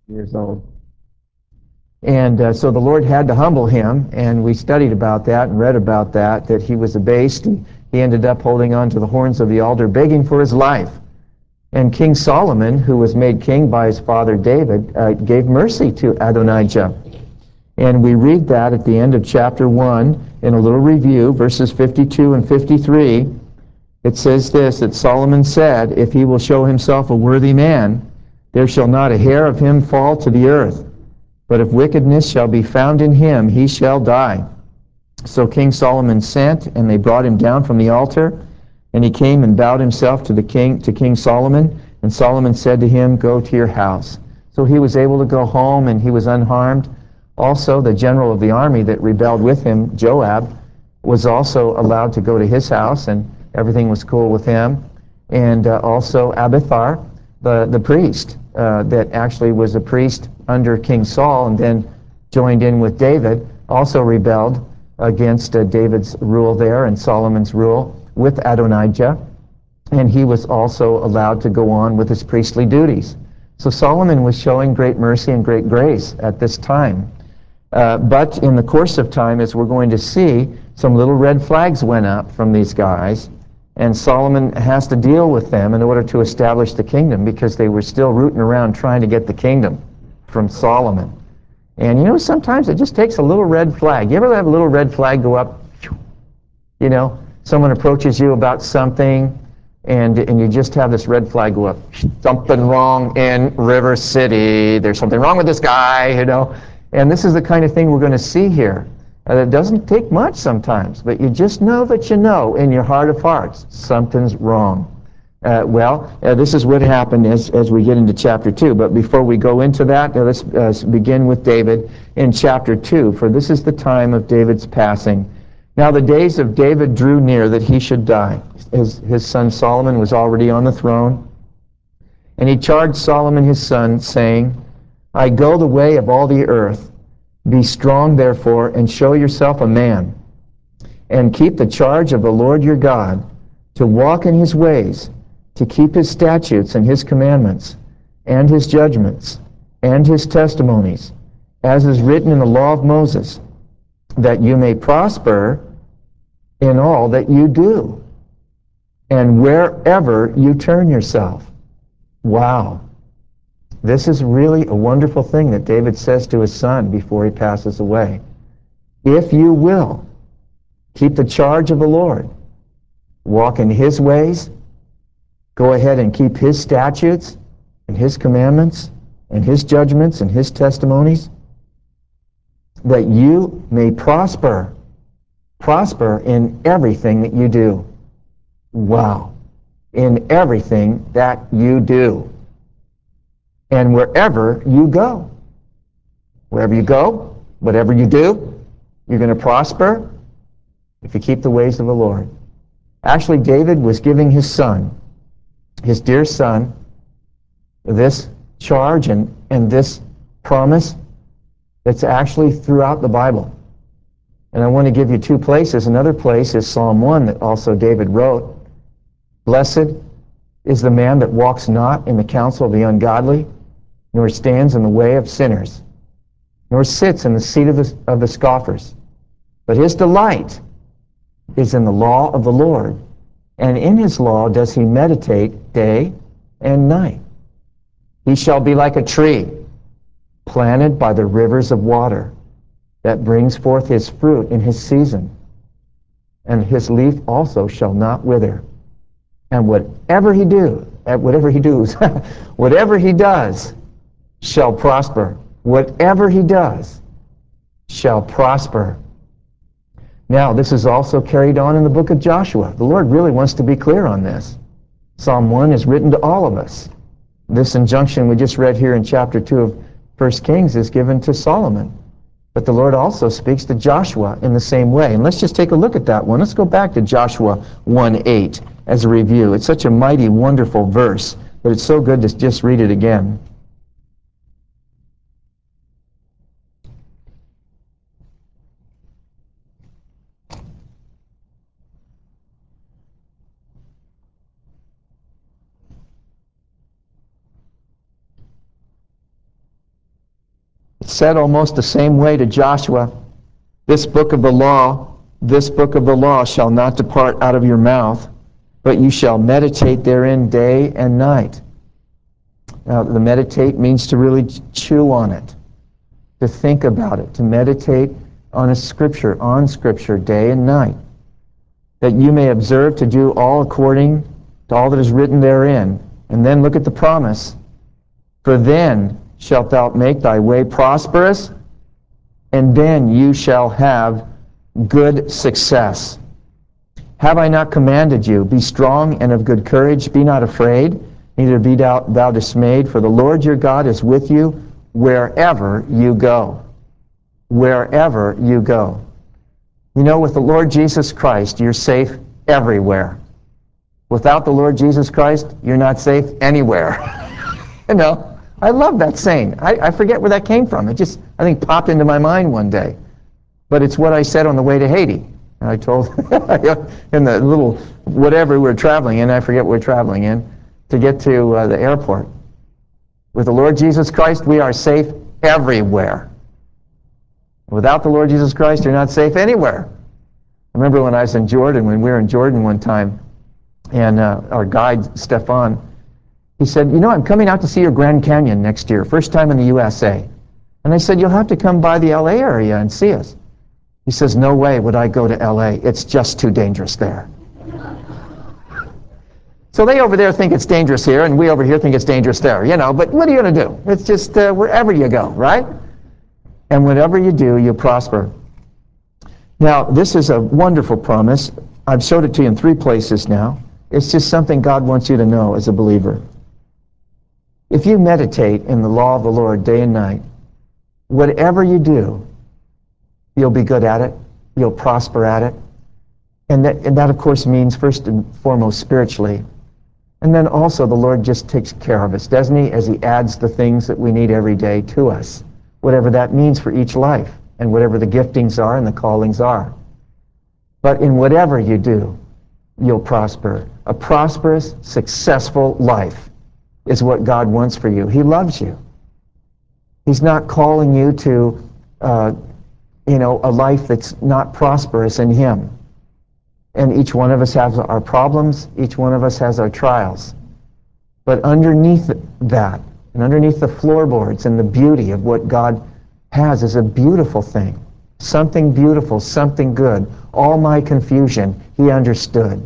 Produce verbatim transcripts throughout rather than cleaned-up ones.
years old. And uh, so the Lord had to humble him, and we studied about that and read about that, that he was abased. He, he ended up holding on to the horns of the altar, begging for his life. And King Solomon, who was made king by his father David, uh, gave mercy to Adonijah. And we read that at the end of chapter one in a little review, verses fifty-two and fifty-three. It says this, that Solomon said, "If he will show himself a worthy man, there shall not a hair of him fall to the earth. But if wickedness shall be found in him, he shall die." So King Solomon sent, and they brought him down from the altar. And he came and bowed himself to the king, to King Solomon. And Solomon said to him, "Go to your house." So he was able to go home, and he was unharmed. Also, the general of the army that rebelled with him, Joab, was also allowed to go to his house, and everything was cool with him. And uh, also Abiathar, the, the priest, uh, that actually was a priest under King Saul and then joined in with David, also rebelled against uh, David's rule there and Solomon's rule with Adonijah, and he was also allowed to go on with his priestly duties. So Solomon was showing great mercy and great grace at this time. Uh, but in the course of time, as we're going to see, some little red flags went up from these guys, and Solomon has to deal with them in order to establish the kingdom, because they were still rooting around trying to get the kingdom from Solomon. And you know, sometimes it just takes a little red flag. You ever have a little red flag go up? You know, someone approaches you about something, and and you just have this red flag go up. Something wrong in River City. There's something wrong with this guy, you know. And this is the kind of thing we're going to see here. Uh, it doesn't take much sometimes, but you just know that you know in your heart of hearts something's wrong. Uh, well, uh, this is what happened as, as we get into chapter two. But before we go into that, uh, let's uh, begin with David in chapter two, for this is the time of David's passing. Now the days of David drew near that he should die. His, his son Solomon was already on the throne. And he charged Solomon his son, saying, "I go the way of all the earth. Be strong, therefore, and show yourself a man, and keep the charge of the Lord your God, to walk in his ways, to keep his statutes and his commandments, and his judgments, and his testimonies, as is written in the law of Moses, that you may prosper in all that you do, and wherever you turn yourself." Wow. This is really a wonderful thing that David says to his son before he passes away. If you will keep the charge of the Lord, walk in his ways, go ahead and keep his statutes and his commandments and his judgments and his testimonies, that you may prosper, prosper in everything that you do. Wow. In everything that you do. And wherever you go. Wherever you go, whatever you do, you're going to prosper if you keep the ways of the Lord. Actually, David was giving his son, his dear son, this charge and, and this promise that's actually throughout the Bible. And I want to give you two places. Another place is Psalm one that also David wrote. "Blessed is the man that walks not in the counsel of the ungodly, nor stands in the way of sinners, nor sits in the seat of the, of the scoffers. But his delight is in the law of the Lord, and in his law does he meditate day and night. He shall be like a tree planted by the rivers of water, that brings forth his fruit in his season, and his leaf also shall not wither. And whatever he do, whatever he does, whatever he does shall prosper. Whatever he does shall prosper." Now, this is also carried on in the book of Joshua. The Lord really wants to be clear on this. Psalm one is written to all of us. This injunction we just read here in chapter two of First Kings is given to Solomon. But the Lord also speaks to Joshua in the same way. And let's just take a look at that one. Let's go back to Joshua one eight as a review. It's such a mighty, wonderful verse, but it's so good to just read it again. It said almost the same way to Joshua, this book of the law, this book of the law shall not depart out of your mouth, but you shall meditate therein day and night. Now, the meditate means to really chew on it, to think about it, to meditate on a scripture, on scripture, day and night, that you may observe to do all according to all that is written therein. And then look at the promise. For then shalt thou make thy way prosperous, and then you shall have good success. Have I not commanded you? Be strong and of good courage. Be not afraid, neither be thou, thou dismayed, for the Lord your God is with you wherever you go. Wherever you go. You know, with the Lord Jesus Christ, you're safe everywhere. Without the Lord Jesus Christ, you're not safe anywhere. You know, I love that saying. I, I forget where that came from. It just, I think, popped into my mind one day. But it's what I said on the way to Haiti. And I told, in the little whatever we were traveling in, I forget what we're traveling in, to get to uh, the airport. With the Lord Jesus Christ, we are safe everywhere. Without the Lord Jesus Christ, you're not safe anywhere. I remember when I was in Jordan, when we were in Jordan one time, and uh, our guide, Stefan, he said, you know, I'm coming out to see your Grand Canyon next year, first time in the U S A. And I said, you'll have to come by the L A area and see us. He says, no way would I go to L A. It's just too dangerous there. So they over there think it's dangerous here, and we over here think it's dangerous there, you know, but what are you going to do? It's just uh, wherever you go, right? And whatever you do, you prosper. Now, this is a wonderful promise. I've showed it to you in three places now. It's just something God wants you to know as a believer. If you meditate in the law of the Lord day and night, whatever you do, you'll be good at it. You'll prosper at it. And that, and that, of course, means first and foremost spiritually. And then also the Lord just takes care of us, doesn't He, as He adds the things that we need every day to us, whatever that means for each life, and whatever the giftings are and the callings are. But in whatever you do, you'll prosper. A prosperous, successful life is what God wants for you. He loves you. He's not calling you to, uh, you know, a life that's not prosperous in Him. And each one of us has our problems. Each one of us has our trials. But underneath that, and underneath the floorboards and the beauty of what God has is a beautiful thing. Something beautiful, something good. All my confusion, He understood.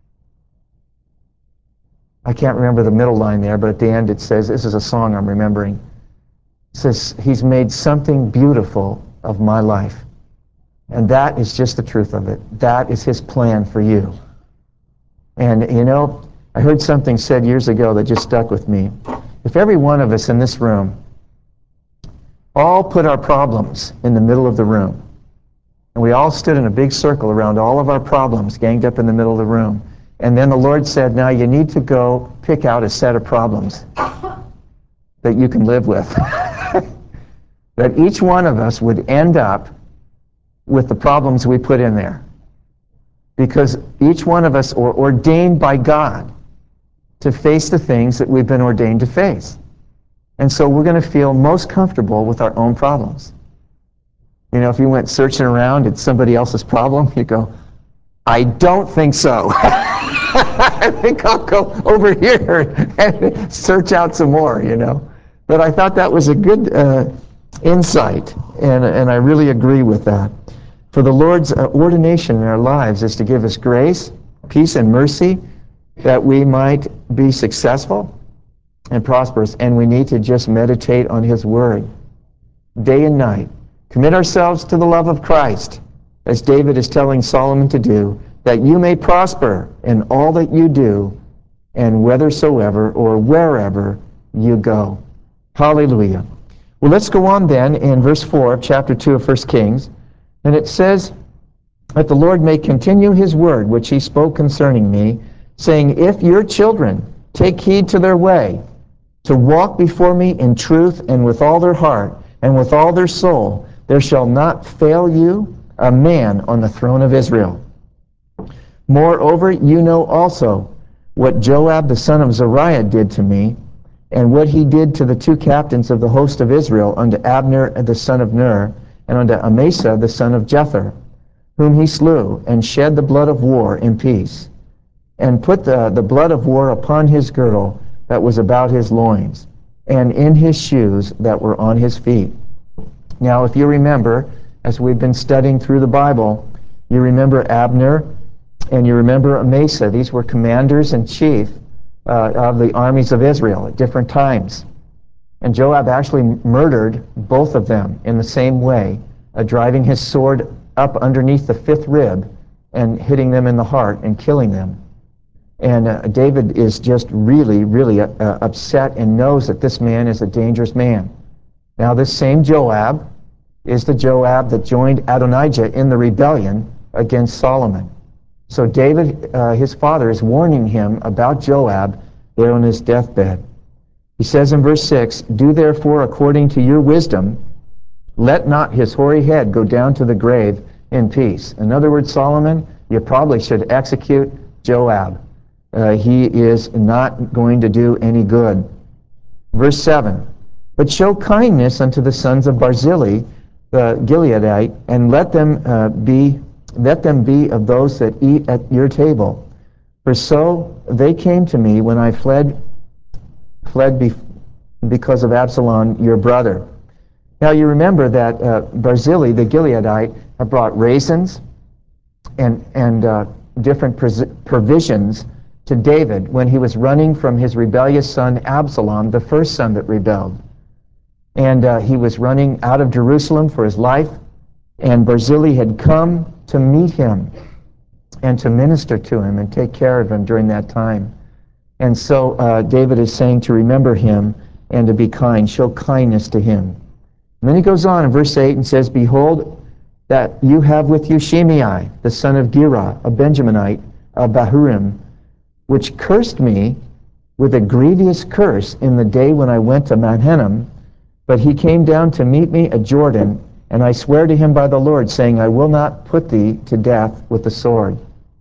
I can't remember the middle line there, but at the end it says, this is a song I'm remembering. It says, He's made something beautiful of my life. And that is just the truth of it. That is His plan for you. And, you know, I heard something said years ago that just stuck with me. If every one of us in this room all put our problems in the middle of the room, and we all stood in a big circle around all of our problems, ganged up in the middle of the room, and then the Lord said, now you need to go pick out a set of problems that you can live with. That each one of us would end up with the problems we put in there. Because each one of us are ordained by God to face the things that we've been ordained to face. And so we're going to feel most comfortable with our own problems. You know, if you went searching around at somebody else's problem, you go, I don't think so. I think I'll go over here and search out some more, you know. But I thought that was a good uh, insight, and, and I really agree with that. For the Lord's uh, ordination in our lives is to give us grace, peace, and mercy that we might be successful and prosperous. And we need to just meditate on His Word day and night. Commit ourselves to the love of Christ, as David is telling Solomon to do, that you may prosper in all that you do and whithersoever or wherever you go. Hallelujah. Well, let's go on then in verse four of chapter two of First Kings. And it says, that the Lord may continue His word, which He spoke concerning me, saying, if your children take heed to their way, to walk before me in truth and with all their heart and with all their soul, there shall not fail you a man on the throne of Israel. Moreover, you know also what Joab the son of Zeruiah did to me, And what he did to the two captains of the host of Israel, unto Abner the son of Ner, and unto Amasa the son of Jether, whom he slew, and shed the blood of war in peace, and put the, the blood of war upon his girdle that was about his loins, and in his shoes that were on his feet. Now, if you remember, as we've been studying through the Bible, you remember Abner and you remember Amasa. These were commanders in chief uh, of the armies of Israel at different times. And Joab actually murdered both of them in the same way, uh, driving his sword up underneath the fifth rib and hitting them in the heart and killing them. And uh, David is just really, really uh, uh, upset and knows that this man is a dangerous man. Now, this same Joab is the Joab that joined Adonijah in the rebellion against Solomon. So David, uh, his father, is warning him about Joab there on his deathbed. He says in verse six, "Do therefore according to your wisdom, let not his hoary head go down to the grave in peace." In other words, Solomon, you probably should execute Joab. Uh, he is not going to do any good. Verse seven, "But show kindness unto the sons of Barzillai, the Gileadite, and let them uh, be let them be of those that eat at your table. For so they came to me when I fled fled be, because of Absalom your brother." Now you remember that uh, Barzillai, the Gileadite, had brought raisins and and uh, different provisions to David when he was running from his rebellious son Absalom, the first son that rebelled. And uh, he was running out of Jerusalem for his life, and Barzillai had come to meet him and to minister to him and take care of him during that time. And so uh, David is saying to remember him and to be kind, show kindness to him. And then he goes on in verse eight and says, "Behold, that you have with you Shimei, the son of Gera, a Benjaminite, of Bahurim, which cursed me with a grievous curse in the day when I went to Mahanaim. But he came down to meet me at Jordan, and I swear to him by the Lord, saying, I will not put thee to death with the sword."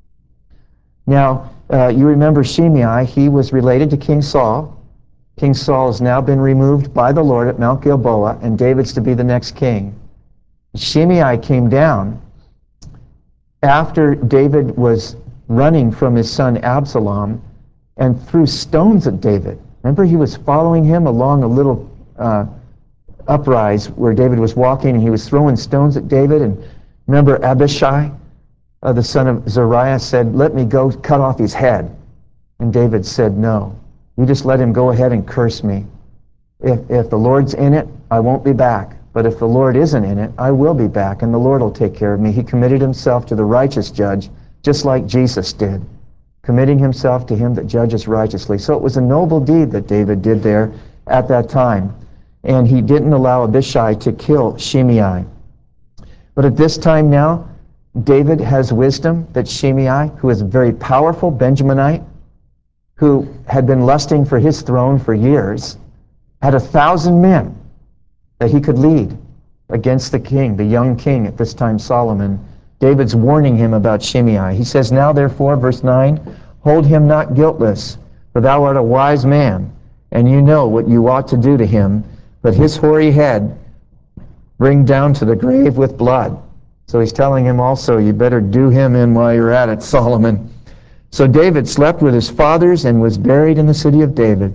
Now, uh, you remember Shimei, he was related to King Saul. King Saul has now been removed by the Lord at Mount Gilboa, and David's to be the next king. Shimei came down after David was running from his son Absalom and threw stones at David. Remember, he was following him along a little uh, uprise where David was walking, and he was throwing stones at David. And remember, Abishai, uh, the son of Zeruiah, said, "Let me go cut off his head." And David said, "No, you just let him go ahead and curse me. If, if the Lord's in it, I won't be back. But if the Lord isn't in it, I will be back, and the Lord will take care of me." He committed himself to the righteous judge, just like Jesus did, committing himself to him that judges righteously. So it was a noble deed that David did there at that time. And he didn't allow Abishai to kill Shimei. But at this time now, David has wisdom that Shimei, who is a very powerful Benjaminite, who had been lusting for his throne for years, had a thousand men that he could lead against the king, the young king at this time, Solomon. David's warning him about Shimei. He says, "Now therefore," verse nine, "hold him not guiltless, for thou art a wise man, and you know what you ought to do to him, but his hoary head bring down to the grave with blood." So he's telling him also, you better do him in while you're at it, Solomon. So David slept with his fathers and was buried in the city of David.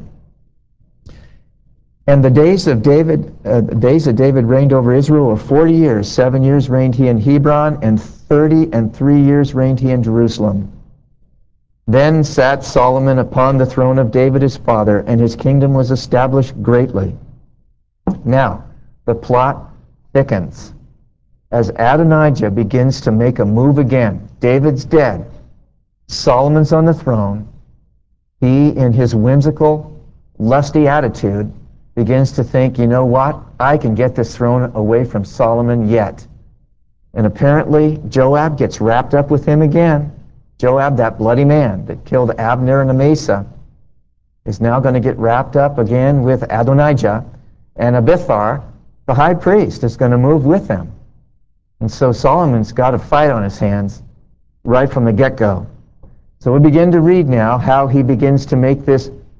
And the days of David, uh, the days that David reigned over Israel were forty years. Seven years reigned he in Hebron, and thirty and three years reigned he in Jerusalem. Then sat Solomon upon the throne of David his father, and his kingdom was established greatly. Now, the plot thickens as Adonijah begins to make a move again. David's dead. Solomon's on the throne. He, in his whimsical, lusty attitude, begins to think, you know what? I can get this throne away from Solomon yet. And apparently, Joab gets wrapped up with him again. Joab, that bloody man that killed Abner and Amasa, is now going to get wrapped up again with Adonijah, and Abithar, the high priest, is going to move with them. And so Solomon's got a fight on his hands right from the get-go. So we begin to read now how he begins to make this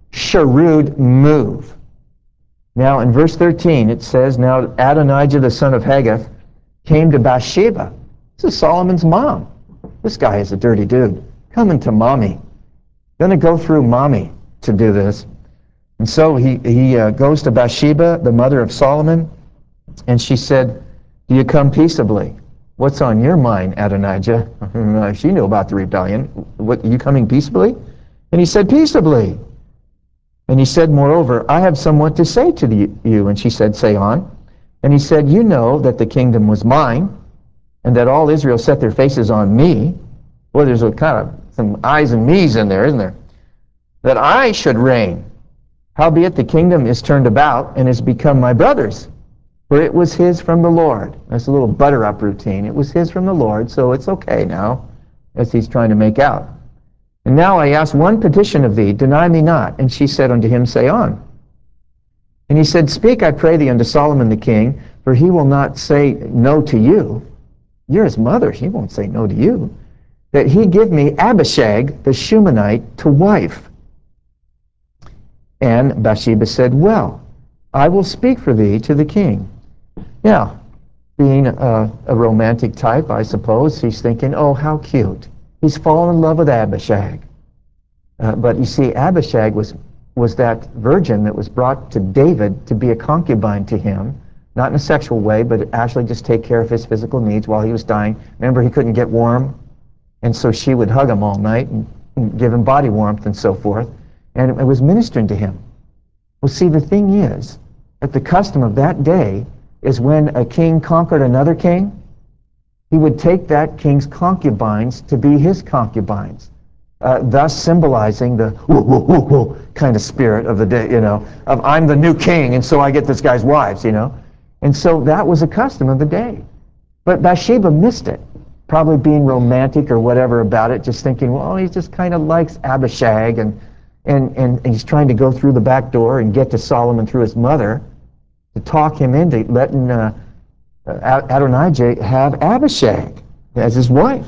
shrewd move. Now in verse thirteen it says, now Adonijah the son of Haggith came to Bathsheba. This is Solomon's mom. This guy is a dirty dude. Coming to mommy. Going to go through mommy to do this. And so he, he uh, goes to Bathsheba, the mother of Solomon, and she said, do you come peaceably? What's on your mind, Adonijah? She knew about the rebellion. What, are you coming peaceably? And he said, peaceably. And he said, moreover, I have somewhat to say to the, you. And she said, say on. And he said, you know that the kingdom was mine, and that all Israel set their faces on me. Well, there's a kind of some I's and me's in there, isn't there? That I should reign. Howbeit the kingdom is turned about, and is become my brother's. For it was his from the Lord. That's a little butter-up routine. It was his from the Lord, so it's okay now, as he's trying to make out. And now I ask one petition of thee, deny me not. And she said unto him, say on. And he said, speak, I pray thee, unto Solomon the king, for he will not say no to you. You're his mother, he won't say no to you. That he give me Abishag the Shunammite to wife. And Bathsheba said, well, I will speak for thee to the king. Now, being a, a romantic type, I suppose, he's thinking, oh, how cute. He's fallen in love with Abishag. Uh, but you see, Abishag was, was that virgin that was brought to David to be a concubine to him, not in a sexual way, but actually just take care of his physical needs while he was dying. Remember, he couldn't get warm, and so she would hug him all night and, and give him body warmth and so forth, and it was ministering to him. Well, see, the thing is that the custom of that day is when a king conquered another king, he would take that king's concubines to be his concubines, uh, thus symbolizing the whoa, whoa, whoa, whoa kind of spirit of the day, you know, of I'm the new king and so I get this guy's wives, you know. And so that was a custom of the day. But Bathsheba missed it, probably being romantic or whatever about it, just thinking, well, he just kind of likes Abishag, and, and, and, and he's trying to go through the back door and get to Solomon through his mother to talk him into letting uh, uh, Adonijah have Abishag as his wife.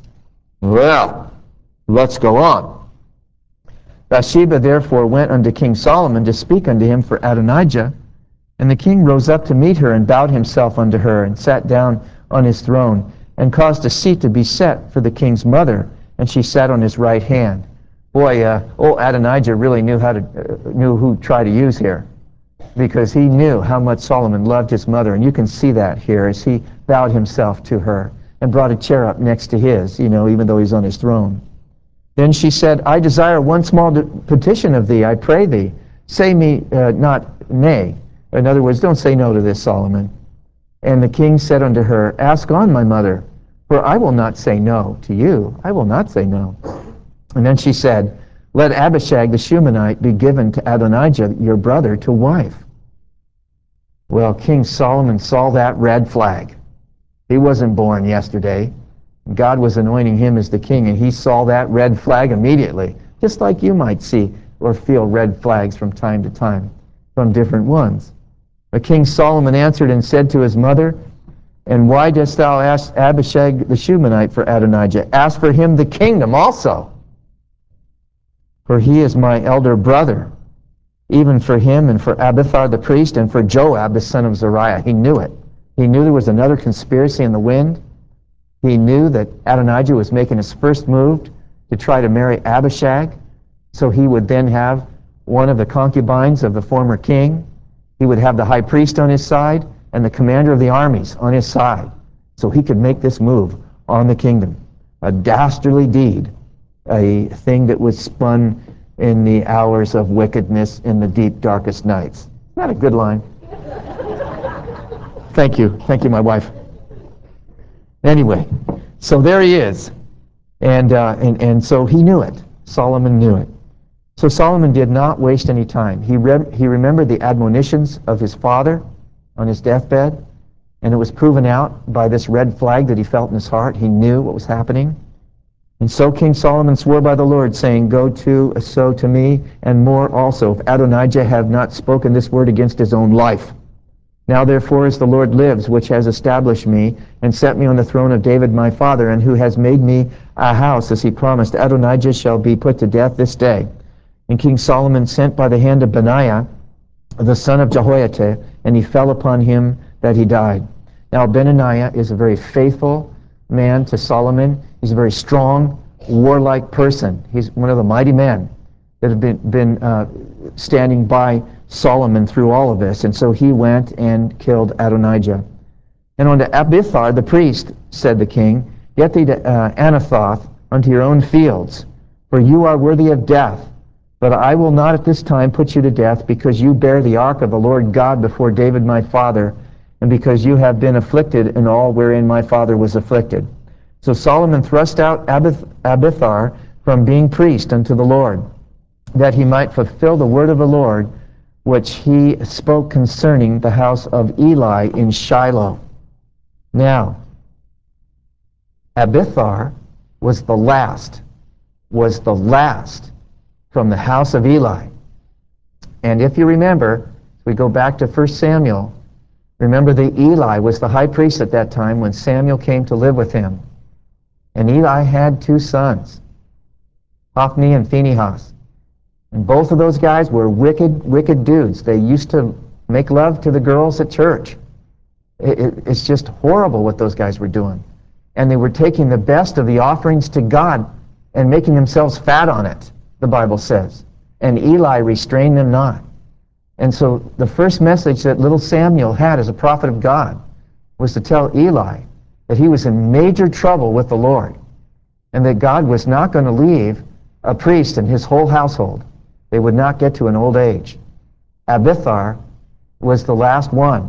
Well, let's go on. Bathsheba therefore went unto King Solomon to speak unto him for Adonijah. And the king rose up to meet her, and bowed himself unto her, and sat down on his throne, and caused a seat to be set for the king's mother, and she sat on his right hand. Boy, uh, old Adonijah really knew how to uh, knew who to try to use here, because he knew how much Solomon loved his mother, and you can see that here as he bowed himself to her and brought a chair up next to his, you know, even though he's on his throne. Then she said, I desire one small petition of thee, I pray thee. Say me uh, not nay. In other words, don't say no to this, Solomon. And the king said unto her, ask on, my mother, for I will not say no to you. I will not say no. And then she said, let Abishag the Shunammite be given to Adonijah, your brother, to wife. Well, King Solomon saw that red flag. He wasn't born yesterday. God was anointing him as the king, and he saw that red flag immediately, just like you might see or feel red flags from time to time from different ones. But King Solomon answered and said to his mother, and why dost thou ask Abishag the Shunammite for Adonijah? Ask for him the kingdom also, for he is my elder brother, even for him and for Abiathar the priest and for Joab the son of Zeruiah. He knew it. He knew there was another conspiracy in the wind. He knew that Adonijah was making his first move to try to marry Abishag, so he would then have one of the concubines of the former king. He would have the high priest on his side and the commander of the armies on his side, so he could make this move on the kingdom. A dastardly deed, a thing that was spun in the hours of wickedness in the deep, darkest nights. Not a good line. Thank you. Thank you, my wife. Anyway, so there he is. And, uh, and, and so he knew it. Solomon knew it. So Solomon did not waste any time. He, re- he remembered the admonitions of his father on his deathbed, and it was proven out by this red flag that he felt in his heart. He knew what was happening. And so King Solomon swore by the Lord, saying, go to, so to me, and more also, if Adonijah have not spoken this word against his own life. Now therefore, as the Lord lives, which has established me, and set me on the throne of David my father, and who has made me a house, as he promised, Adonijah shall be put to death this day. And King Solomon sent by the hand of Benaiah, the son of Jehoiada, and he fell upon him that he died. Now Benaiah is a very faithful man to Solomon. He's a very strong, warlike person. He's one of the mighty men that have been, been uh, standing by Solomon through all of this. And so he went and killed Adonijah. And unto Abiathar the priest said the king, Get thee to uh, Anathoth unto your own fields, for you are worthy of death. But I will not at this time put you to death, because you bear the ark of the Lord God before David my father, and because you have been afflicted in all wherein my father was afflicted. So Solomon thrust out Abith- Abiathar from being priest unto the Lord, that he might fulfill the word of the Lord, which he spoke concerning the house of Eli in Shiloh. Now, Abiathar was the last, was the last from the house of Eli. And if you remember, we go back to First Samuel, remember that Eli was the high priest at that time when Samuel came to live with him. And Eli had two sons, Hophni and Phinehas. And both of those guys were wicked, wicked dudes. They used to make love to the girls at church. It, it, it's just horrible what those guys were doing. And they were taking the best of the offerings to God and making themselves fat on it, the Bible says. And Eli restrained them not. And so the first message that little Samuel had as a prophet of God was to tell Eli that he was in major trouble with the Lord, and that God was not going to leave a priest and his whole household. They would not get to an old age. Abiathar was the last one.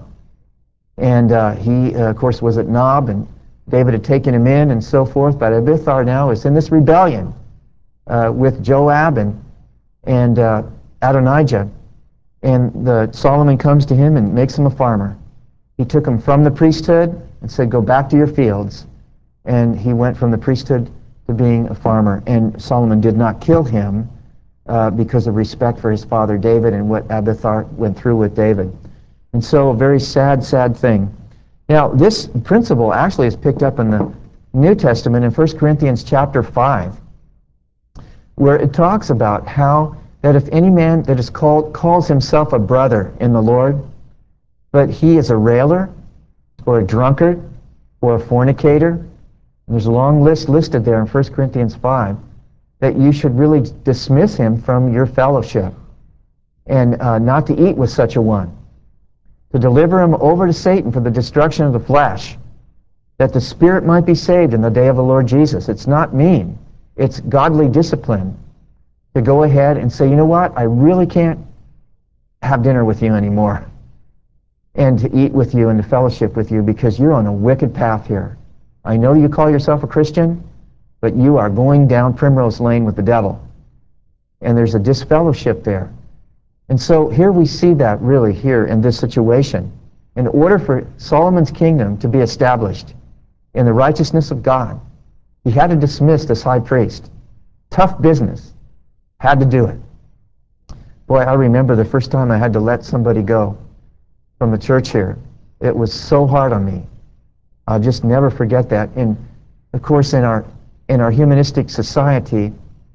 And uh, he, uh, of course, was at Nob, and David had taken him in and so forth. But Abiathar now is in this rebellion uh, with Joab and, and uh, Adonijah. And the, Solomon comes to him and makes him a farmer. He took him from the priesthood and said, go back to your fields. And he went from the priesthood to being a farmer. And Solomon did not kill him uh, because of respect for his father David and what Abiathar went through with David. And so a very sad, sad thing. Now, this principle actually is picked up in the New Testament in First Corinthians chapter five, where it talks about how that if any man that is called calls himself a brother in the Lord, but he is a railer, or a drunkard, or a fornicator, and there's a long list listed there in First Corinthians five, that you should really dismiss him from your fellowship, and uh, not to eat with such a one, to deliver him over to Satan for the destruction of the flesh, that the spirit might be saved in the day of the Lord Jesus. It's not mean. It's godly discipline to go ahead and say, you know what, I really can't have dinner with you anymore, and to eat with you and to fellowship with you, because you're on a wicked path here. I know you call yourself a Christian, but you are going down Primrose Lane with the devil. And there's a disfellowship there. And so here we see that really here in this situation. In order for Solomon's kingdom to be established in the righteousness of God, he had to dismiss this high priest. Tough business. Had to do it. Boy, I remember the first time I had to let somebody go from the church here. It was so hard on me. I'll just never forget that. And of course, in our in our humanistic society,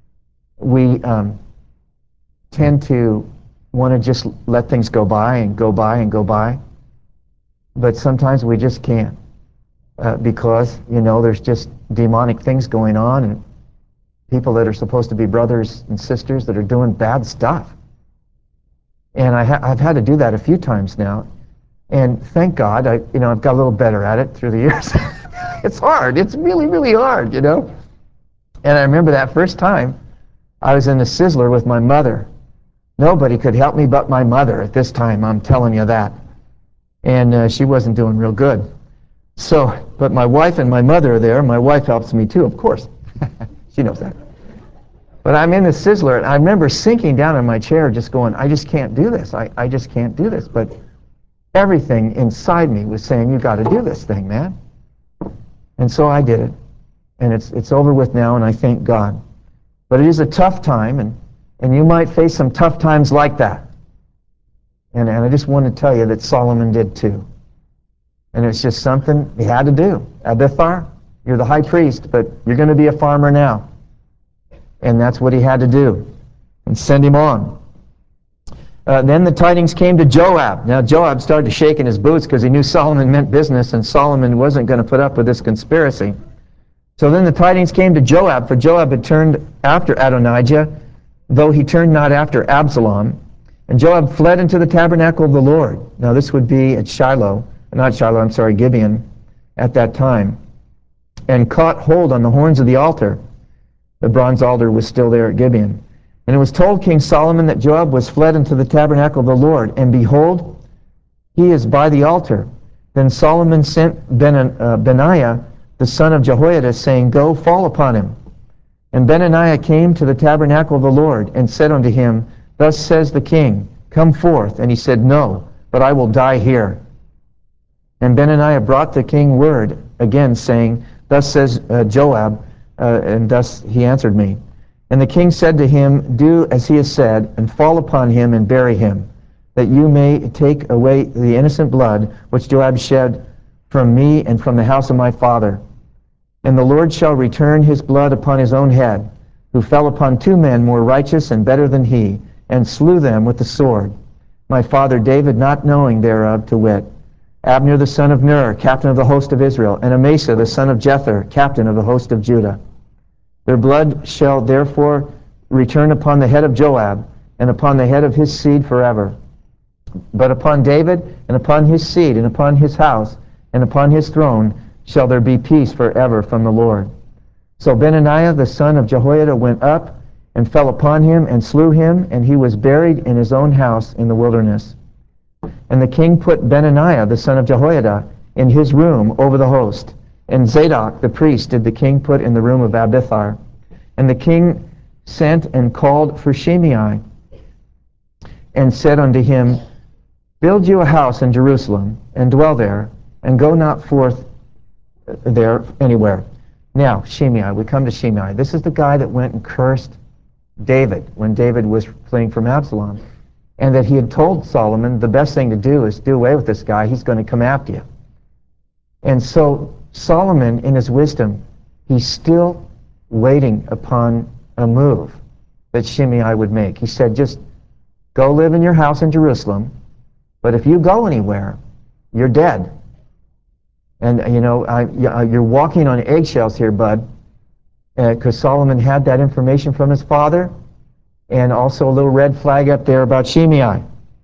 we um, tend to want to just let things go by and go by and go by. But sometimes we just can't, uh, because, you know, there's just demonic things going on, and people that are supposed to be brothers and sisters that are doing bad stuff. And I ha I've had to do that a few times now. And thank God, I, you know, I've got a little better at it through the years. It's hard. It's really, really hard, you know. And I remember that first time I was in the Sizzler with my mother. Nobody could help me but my mother at this time, I'm telling you that. And uh, she wasn't doing real good. So, but my wife and my mother are there. My wife helps me too, of course. She knows that. But I'm in the Sizzler, and I remember sinking down in my chair just going, I just can't do this. I, I just can't do this. But everything inside me was saying, you got to do this thing, man. And so I did it. And it's, it's over with now, and I thank God. But it is a tough time, and, and you might face some tough times like that. And, and I just want to tell you that Solomon did too. And it's just something he had to do. Abiathar, you're the high priest, but you're going to be a farmer now. And that's what he had to do. and send him on. Uh, then the tidings came to Joab. Now Joab started to shake in his boots because he knew Solomon meant business, and Solomon wasn't going to put up with this conspiracy. So then the tidings came to Joab, for Joab had turned after Adonijah, though he turned not after Absalom. And Joab fled into the tabernacle of the Lord. Now this would be at Shiloh, not Shiloh, I'm sorry, Gibeon, at that time, and caught hold on the horns of the altar. The bronze altar was still there at Gibeon. And it was told King Solomon that Joab was fled into the tabernacle of the Lord, and behold, he is by the altar. Then Solomon sent ben, uh, Benaiah, the son of Jehoiada, saying, Go, fall upon him. And Benaiah came to the tabernacle of the Lord, and said unto him, Thus says the king, Come forth. And he said, No, but I will die here. And Benaiah brought the king word again, saying, Thus says uh, Joab, uh, and thus he answered me. And the king said to him, Do as he has said, and fall upon him and bury him, that you may take away the innocent blood which Joab shed from me and from the house of my father. And the Lord shall return his blood upon his own head, who fell upon two men more righteous and better than he, and slew them with the sword. My father David not knowing thereof, to wit, Abner the son of Ner, captain of the host of Israel, and Amasa the son of Jether, captain of the host of Judah. Their blood shall therefore return upon the head of Joab, and upon the head of his seed forever. But upon David, and upon his seed, and upon his house, and upon his throne, shall there be peace forever from the Lord. So Benaiah the son of Jehoiada went up, and fell upon him, and slew him, and he was buried in his own house in the wilderness. And the king put Benaiah the son of Jehoiada in his room over the host, and Zadok the priest did the king put in the room of Abithar. And the king sent and called for Shimei, and said unto him, Build you a house in Jerusalem, and dwell there, and go not forth there anywhere. Now, Shimei, we come to Shimei. This is the guy that went and cursed David when David was fleeing from Absalom, and that he had told Solomon the best thing to do is do away with this guy. He's going to come after you. And so Solomon, in his wisdom, he's still waiting upon a move that Shimei would make. He said, just go live in your house in Jerusalem, but if you go anywhere, you're dead. And, you know, I, you're walking on eggshells here, bud, because uh, Solomon had that information from his father, and also a little red flag up there about Shimei.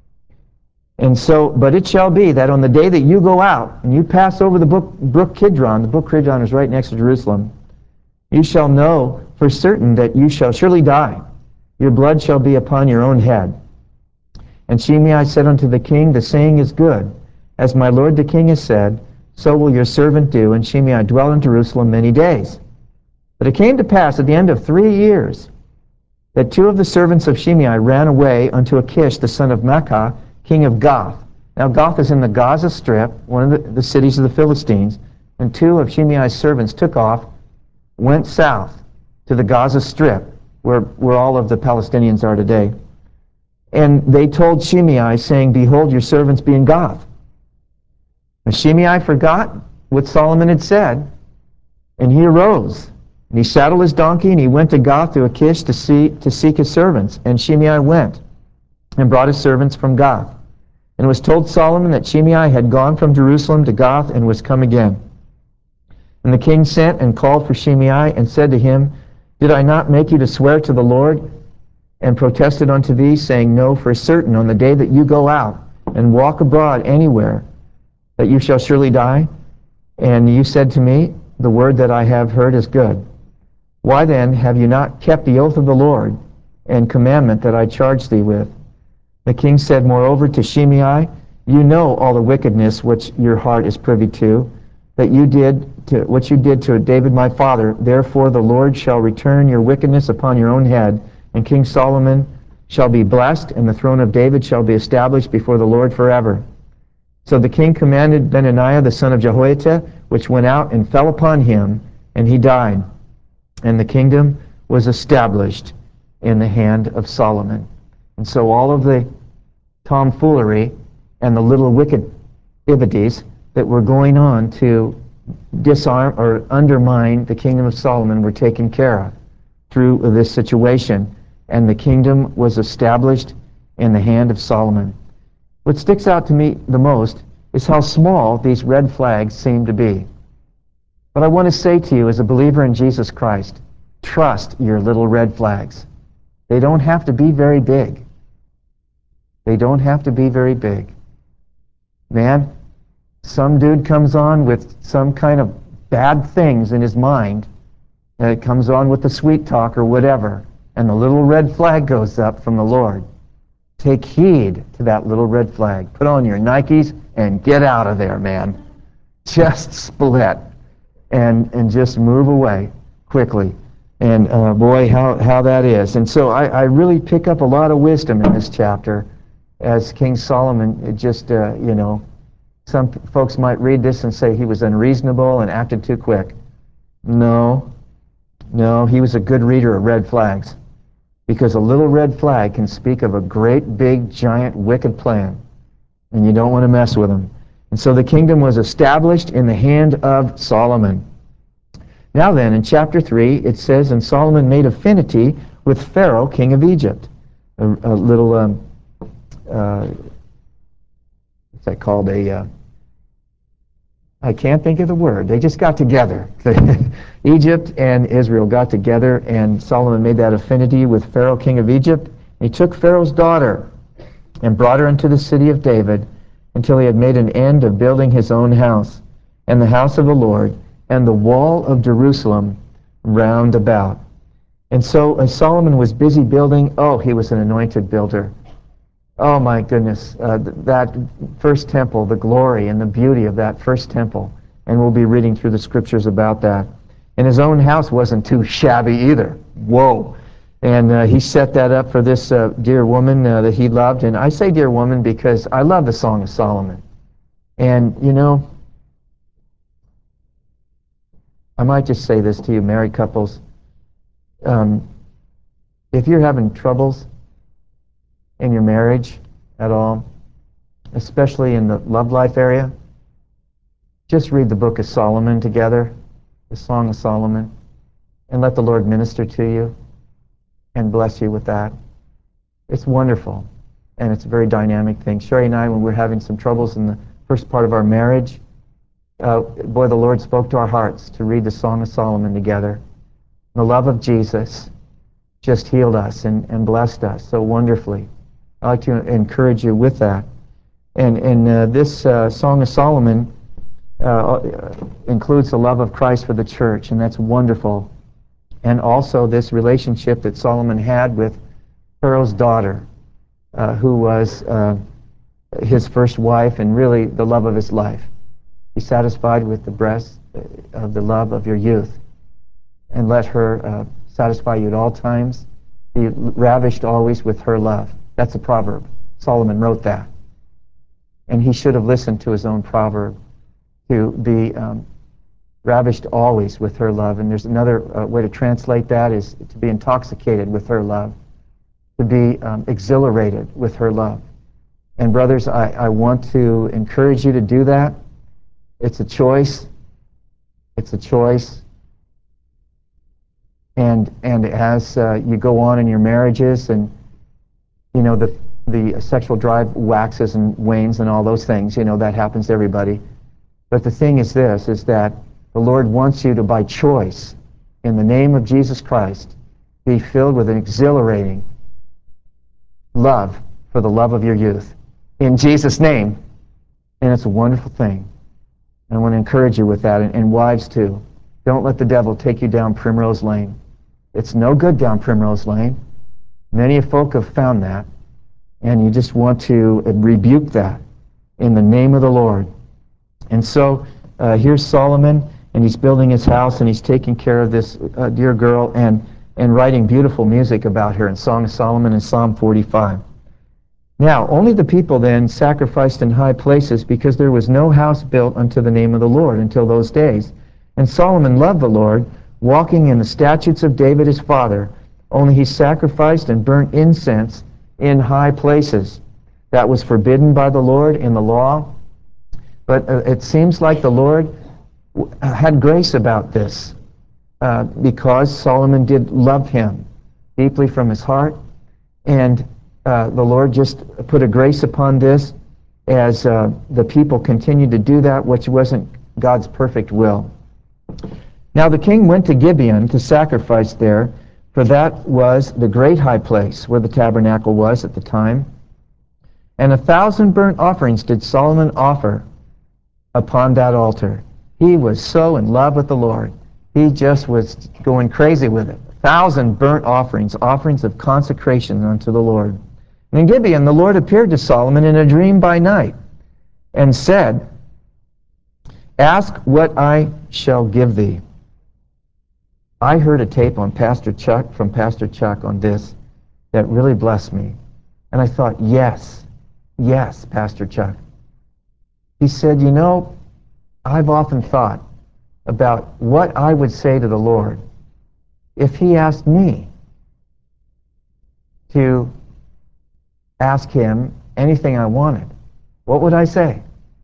And so, but it shall be that on the day that you go out and you pass over the brook, brook Kidron, the brook Kidron is right next to Jerusalem, you shall know for certain that you shall surely die. Your blood shall be upon your own head. And Shimei said unto the king, The saying is good. As my lord the king has said, so will your servant do. And Shimei dwell in Jerusalem many days. But it came to pass at the end of three years that two of the servants of Shimei ran away unto Achish, the son of Maachah, king of Gath. Now Gath is in the Gaza Strip, one of the, the cities of the Philistines, and two of Shimei's servants took off, went south to the Gaza Strip, where, where all of the Palestinians are today. And they told Shimei, saying, Behold, your servants be in Gath. And Shimei forgot what Solomon had said, and he arose. And he saddled his donkey, and he went to Gath to Achish to, see, to seek his servants. And Shimei went and brought his servants from Gath. And it was told Solomon that Shimei had gone from Jerusalem to Gath and was come again. And the king sent and called for Shimei and said to him, Did I not make you to swear to the Lord, and protested unto thee, saying, No, for certain, on the day that you go out and walk abroad anywhere, that you shall surely die? And you said to me, The word that I have heard is good. Why then have you not kept the oath of the Lord and commandment that I charged thee with? The king said moreover to Shimei, You know all the wickedness which your heart is privy to, that you did to what you did to David my father. Therefore the Lord shall return your wickedness upon your own head, and King Solomon shall be blessed, and the throne of David shall be established before the Lord forever. So the king commanded Benaiah the son of Jehoiada, which went out and fell upon him, and he died. And the kingdom was established in the hand of Solomon. And so all of the tomfoolery and the little wickedness that were going on to disarm or undermine the kingdom of Solomon were taken care of through this situation. and the kingdom was established in the hand of Solomon. What sticks out to me the most is how small these red flags seem to be. But I want to say to you, as a believer in Jesus Christ, trust your little red flags. They don't have to be very big. They don't have to be very big. Man, some dude comes on with some kind of bad things in his mind, and it comes on with the sweet talk or whatever, and the little red flag goes up from the Lord. Take heed to that little red flag. Put on your Nikes and get out of there, man. Just split and and just move away quickly. And uh, boy, how, how that is. And so I, I really pick up a lot of wisdom in this chapter as King Solomon just, uh, you know, some p- folks might read this and say he was unreasonable and acted too quick. No, no, he was a good reader of red flags. Because a little red flag can speak of a great, big, giant, wicked plan. And you don't want to mess with them. And so the kingdom was established in the hand of Solomon. Now then, in chapter three, it says, and Solomon made affinity with Pharaoh, king of Egypt. A, a little, um, uh, what's that called? A, uh, I can't think of the word. They just got together. Egypt and Israel got together, and Solomon made that affinity with Pharaoh, king of Egypt. He took Pharaoh's daughter and brought her into the city of David until he had made an end of building his own house and the house of the Lord and the wall of Jerusalem round about. And so as Solomon was busy building, oh, he was an anointed builder. Oh my goodness, uh, th- that first temple, the glory and the beauty of that first temple. And we'll be reading through the scriptures about that. And his own house wasn't too shabby either. Whoa. And uh, he set that up for this uh, dear woman uh, that he loved. And I say dear woman because I love the Song of Solomon. And, you know, I might just say this to you, married couples. Um, if you're having troubles in your marriage at all, especially in the love life area, just read the book of Solomon together, the Song of Solomon, and let the Lord minister to you and bless you with that. It's wonderful, and it's a very dynamic thing. Sherry and I, when we were having some troubles in the first part of our marriage, uh, boy, the Lord spoke to our hearts to read the Song of Solomon together. The love of Jesus just healed us and, and blessed us so wonderfully. I'd like to encourage you with that. And, and uh, this uh, Song of Solomon uh, includes the love of Christ for the church, and that's wonderful. And also this relationship that Solomon had with Pharaoh's daughter, uh, who was uh, his first wife and really the love of his life. Be satisfied with the breast of the love of your youth, and let her uh, satisfy you at all times. Be ravished always with her love. That's a proverb. Solomon wrote that. And he should have listened to his own proverb, to be um, ravished always with her love. And there's another uh, way to translate that is to be intoxicated with her love, to be um, exhilarated with her love. And brothers, I, I want to encourage you to do that. It's a choice. It's a choice. And and as uh, you go on in your marriages, and you know the the sexual drive waxes and wanes and all those things, you know that happens to everybody. But the thing is this, is that the Lord wants you to, by choice, in the name of Jesus Christ, be filled with an exhilarating love for the love of your youth. In Jesus' name. And it's a wonderful thing. And I want to encourage you with that, and, and wives too. Don't let the devil take you down Primrose Lane. It's no good down Primrose Lane. Many folk have found that, and you just want to rebuke that in the name of the Lord. And so uh, here's Solomon, and he's building his house, and he's taking care of this uh, dear girl, and, and writing beautiful music about her in Song of Solomon and Psalm forty-five. Now, only the people then sacrificed in high places, because there was no house built unto the name of the Lord until those days. And Solomon loved the Lord, walking in the statutes of David his father, only he sacrificed and burnt incense in high places. That was forbidden by the Lord in the law. But uh, it seems like the Lord w- had grace about this, uh, because Solomon did love him. deeply from his heart. And uh, the Lord just put a grace upon this as uh, the people continued to do that, which wasn't God's perfect will. Now the king went to Gibeon to sacrifice there, for that was the great high place where the tabernacle was at the time. And a thousand burnt offerings did Solomon offer upon that altar. He was so in love with the Lord. He just was going crazy with it. A thousand burnt offerings, offerings of consecration unto the Lord. And in Gibeon the Lord appeared to Solomon in a dream by night and said, "Ask what I shall give thee." I heard a tape on Pastor Chuck, from Pastor Chuck on this that really blessed me. And I thought, yes, yes, Pastor Chuck. He said, you know, I've often thought about what I would say to the Lord if he asked me to ask him anything I wanted. What would I say?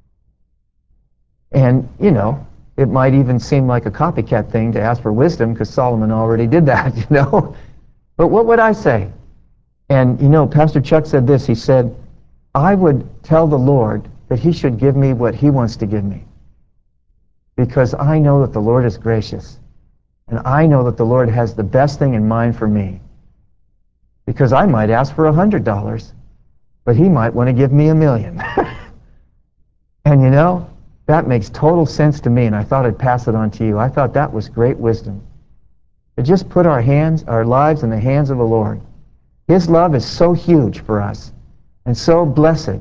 And, you know, it might even seem like a copycat thing to ask for wisdom because Solomon already did that, you know. But what would I say? And, you know, Pastor Chuck said this. He said, I would tell the Lord that he should give me what he wants to give me, because I know that the Lord is gracious, and I know that the Lord has the best thing in mind for me, because I might ask for a hundred dollars, but he might want to give me a million. And, you know, that makes total sense to me, and I thought I'd pass it on to you. I thought that was great wisdom. To just put our hands, our lives in the hands of the Lord. His love is so huge for us and so blessed.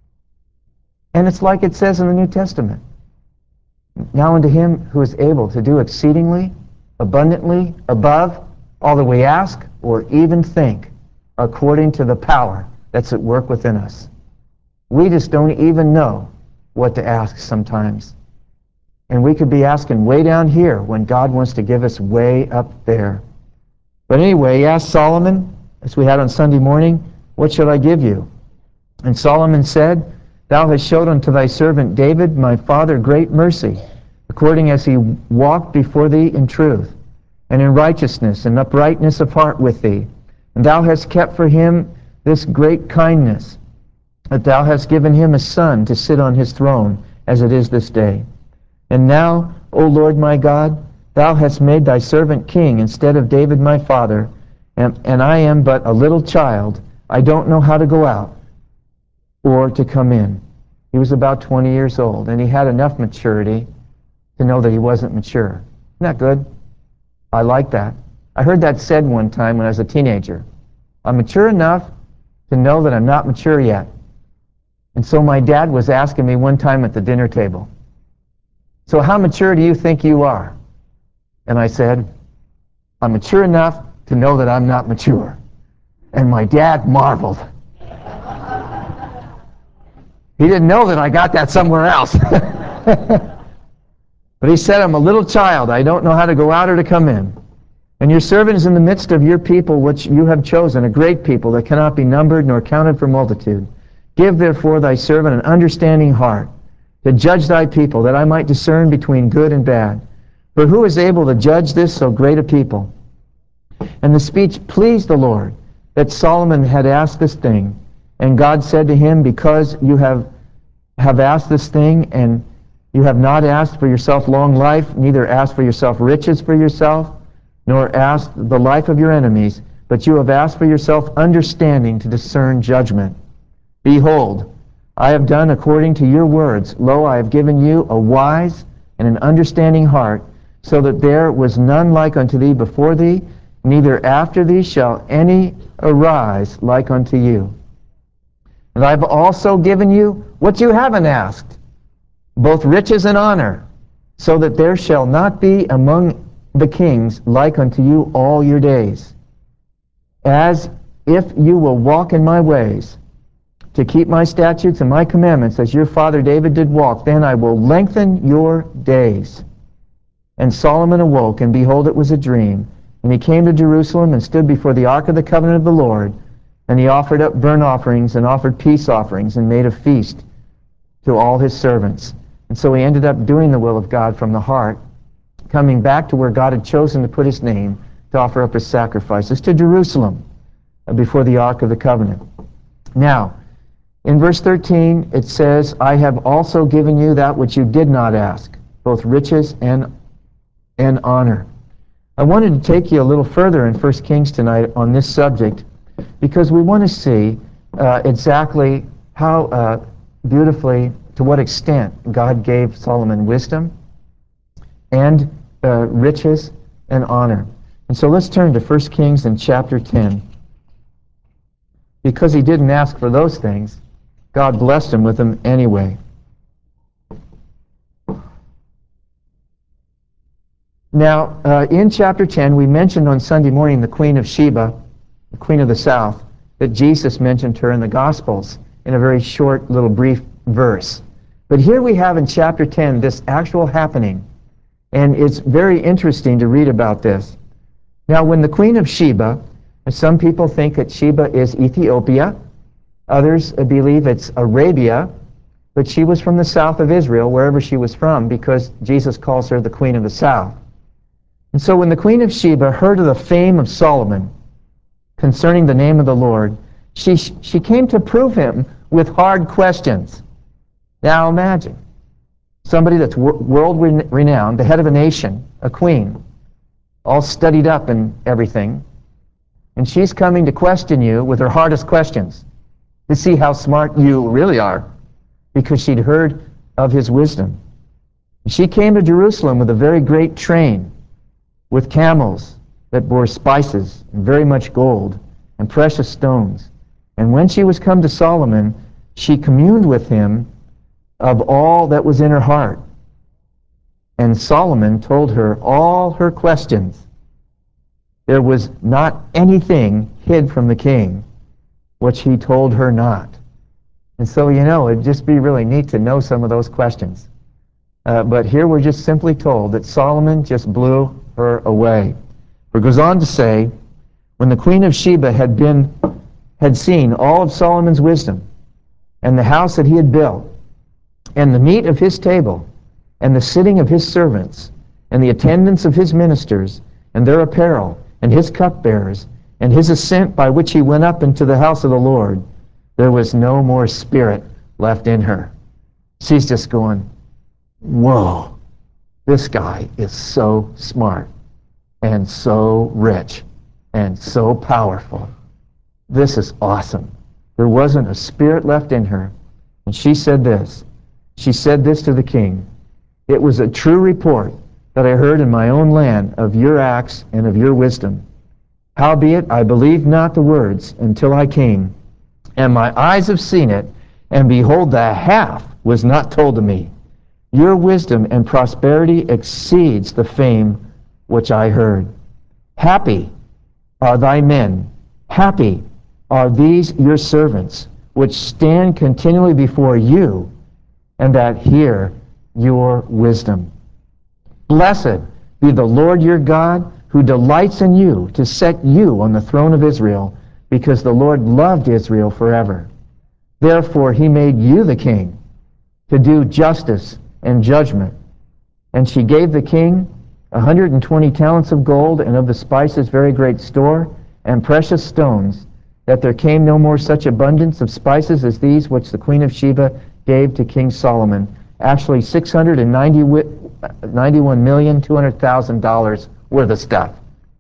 And it's like it says in the New Testament. Now unto him who is able to do exceedingly, abundantly, above all that we ask or even think, according to the power that's at work within us. We just don't even know what to ask sometimes. And we could be asking way down here when God wants to give us way up there. But anyway, he asked Solomon, as we had on Sunday morning, what shall I give you? And Solomon said, Thou hast showed unto thy servant David, my father, great mercy, according as he walked before thee in truth, and in righteousness and uprightness of heart with thee. And thou hast kept for him this great kindness, that thou hast given him a son to sit on his throne, as it is this day. And now, O Lord my God, thou hast made thy servant king instead of David my father, and, and I am but a little child. I don't know how to go out or to come in. He was about twenty years old, and he had enough maturity to know that he wasn't mature. Isn't that good? I like that. I heard that said one time when I was a teenager. I'm mature enough to know that I'm not mature yet. And so my dad was asking me one time at the dinner table, so how mature do you think you are? And I said, I'm mature enough to know that I'm not mature. And my dad marveled. He didn't know that I got that somewhere else. But he said, I'm a little child. I don't know how to go out or to come in. And your servant is in the midst of your people, which you have chosen, a great people that cannot be numbered nor counted for multitude. Give therefore thy servant an understanding heart, to judge thy people, that I might discern between good and bad. For who is able to judge this so great a people? And the speech pleased the Lord, that Solomon had asked this thing. And God said to him, because you have, have asked this thing, and you have not asked for yourself long life, neither asked for yourself riches for yourself, nor asked the life of your enemies, but you have asked for yourself understanding to discern judgment. Behold, I have done according to your words. Lo, I have given you a wise and an understanding heart, so that there was none like unto thee before thee, neither after thee shall any arise like unto you. And I have also given you what you haven't asked, both riches and honor, so that there shall not be among the kings like unto you all your days. As if you will walk in my ways, to keep my statutes and my commandments, as your father David did walk, then I will lengthen your days. And Solomon awoke, and behold, it was a dream. And he came to Jerusalem and stood before the ark of the covenant of the Lord. And he offered up burnt offerings and offered peace offerings and made a feast to all his servants. And so he ended up doing the will of God from the heart, coming back to where God had chosen to put his name, to offer up his sacrifices, to Jerusalem uh, before the Ark of the Covenant. Now, in verse thirteen, it says, I have also given you that which you did not ask, both riches and, and honor. I wanted to take you a little further in First Kings tonight on this subject because we want to see uh, exactly how uh, beautifully, to what extent God gave Solomon wisdom and uh, riches and honor. And so let's turn to First Kings in chapter ten. Because he didn't ask for those things, God blessed him with them anyway. Now, uh, in chapter ten, we mentioned on Sunday morning the Queen of Sheba, the Queen of the South, that Jesus mentioned her in the Gospels in a very short, little brief verse. But here we have in chapter ten this actual happening, and it's very interesting to read about this. Now, when the Queen of Sheba, some people think that Sheba is Ethiopia, others believe it's Arabia, but she was from the south of Israel, wherever she was from, because Jesus calls her the Queen of the South. And so when the Queen of Sheba heard of the fame of Solomon concerning the name of the Lord, she, she came to prove him with hard questions. Now imagine, somebody that's world-renowned, the head of a nation, a queen, all studied up and everything, and she's coming to question you with her hardest questions to see how smart you really are, because she'd heard of his wisdom. She came to Jerusalem with a very great train, with camels that bore spices and very much gold and precious stones. And when she was come to Solomon, she communed with him of all that was in her heart. And Solomon told her all her questions. There was not anything hid from the king, which he told her not. And so, you know, it'd just be really neat to know some of those questions. Uh, but here we're just simply told that Solomon just blew her away. For it goes on to say, when the Queen of Sheba had been, had seen all of Solomon's wisdom, and the house that he had built, and the meat of his table, and the sitting of his servants, and the attendance of his ministers, and their apparel, and his cupbearers, and his ascent by which he went up into the house of the Lord, there was no more spirit left in her. She's just going, whoa, this guy is so smart, and so rich, and so powerful. This is awesome. There wasn't a spirit left in her. And she said this. She said this to the king. It was a true report that I heard in my own land of your acts and of your wisdom. Howbeit, I believed not the words until I came, and my eyes have seen it, and behold, the half was not told to me. Your wisdom and prosperity exceeds the fame which I heard. Happy are thy men, happy are these your servants, which stand continually before you, and that hear your wisdom. Blessed be the Lord your God, who delights in you to set you on the throne of Israel, because the Lord loved Israel forever. Therefore he made you the king, to do justice and judgment. And she gave the king a hundred and twenty talents of gold, and of the spices very great store, and precious stones, that there came no more such abundance of spices as these which the Queen of Sheba gave to King Solomon. Actually, six hundred ninety-one million two hundred thousand dollars worth of stuff.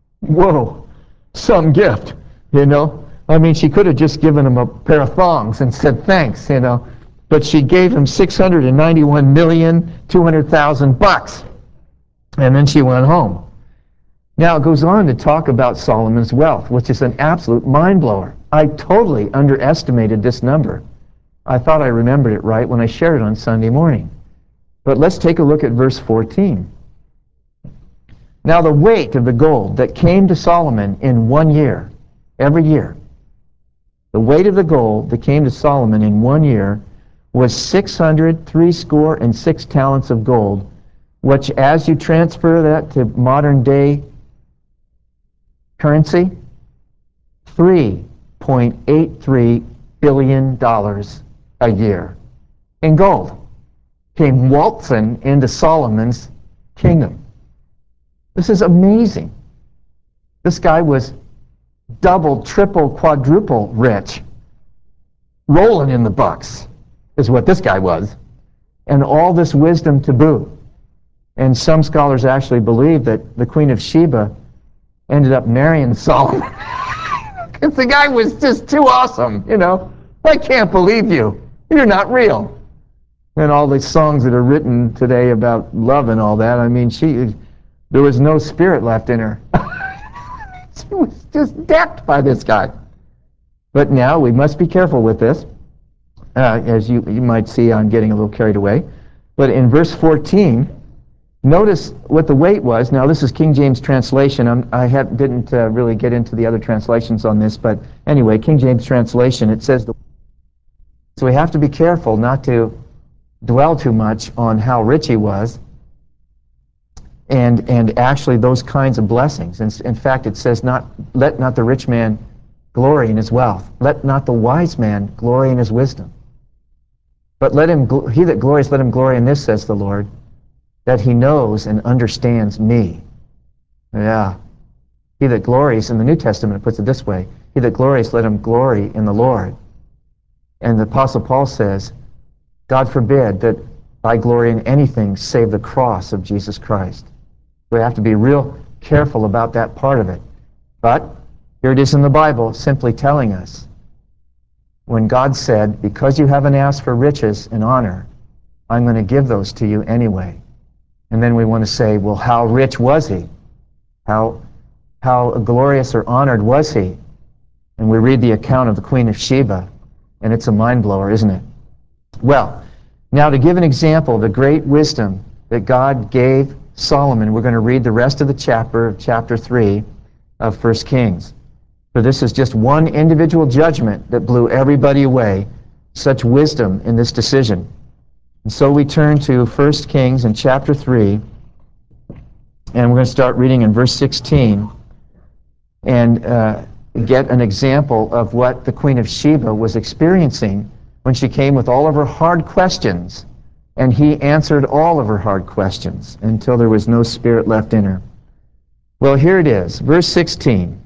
Whoa, some gift, you know. I mean, she could have just given him a pair of thongs and said thanks, you know. But she gave him six hundred ninety-one million two hundred thousand bucks. And then she went home. Now it goes on to talk about Solomon's wealth, which is an absolute mind blower. I totally underestimated this number. I thought I remembered it right when I shared it on Sunday morning. But let's take a look at verse fourteen. Now the weight of the gold that came to Solomon in one year, every year, the weight of the gold that came to Solomon in one year was six hundred three score and six talents of gold, which as you transfer that to modern day currency, three point eight three billion dollars a year in gold came waltzing into Solomon's kingdom. This is amazing. This guy was double, triple, quadruple rich. Rolling in the bucks is what this guy was. And all this wisdom to boot. And some scholars actually believe that the Queen of Sheba ended up marrying Solomon. Because the guy was just too awesome, you know. I can't believe you. You're not real. And all these songs that are written today about love and all that, I mean, she, there was no spirit left in her. She was just decked by this guy. But now we must be careful with this. Uh, as you, you might see, I'm getting a little carried away. But in verse fourteen, notice what the weight was. Now, this is King James translation. I'm, I have, didn't uh, really get into the other translations on this, but anyway, King James translation, it says, the, so we have to be careful not to dwell too much on how rich he was and and actually those kinds of blessings. In, in fact, it says, not let not the rich man glory in his wealth. Let not the wise man glory in his wisdom. But let him gl- he that glories, let him glory in this, says the Lord, that he knows and understands me. Yeah. He that glories, in the New Testament it puts it this way, he that glories, let him glory in the Lord. And the Apostle Paul says, God forbid that I glory in anything save the cross of Jesus Christ. We have to be real careful about that part of it. But here it is in the Bible, simply telling us, when God said, because you haven't asked for riches and honor, I'm going to give those to you anyway. And then we want to say, well, how rich was he? How, how glorious or honored was he? And we read the account of the Queen of Sheba, and it's a mind-blower, isn't it? Well, now to give an example of the great wisdom that God gave Solomon, we're going to read the rest of the chapter, chapter three of First Kings. For this is just one individual judgment that blew everybody away, such wisdom in this decision. And so we turn to First Kings in chapter three, and we're going to start reading in verse sixteen, and uh, get an example of what the Queen of Sheba was experiencing when she came with all of her hard questions, and he answered all of her hard questions until there was no spirit left in her. Well, here it is, verse sixteen.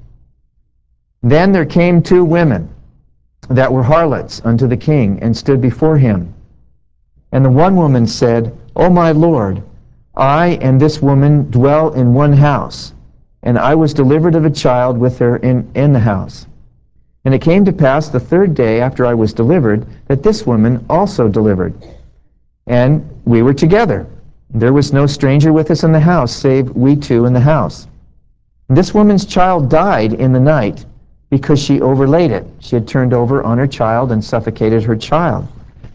Then there came two women that were harlots unto the king, and stood before him. And the one woman said, O my Lord, I and this woman dwell in one house, and I was delivered of a child with her in, in the house. And it came to pass the third day after I was delivered, that this woman also delivered. And we were together. There was no stranger with us in the house, save we two in the house. And this woman's child died in the night, because she overlaid it. She had turned over on her child and suffocated her child.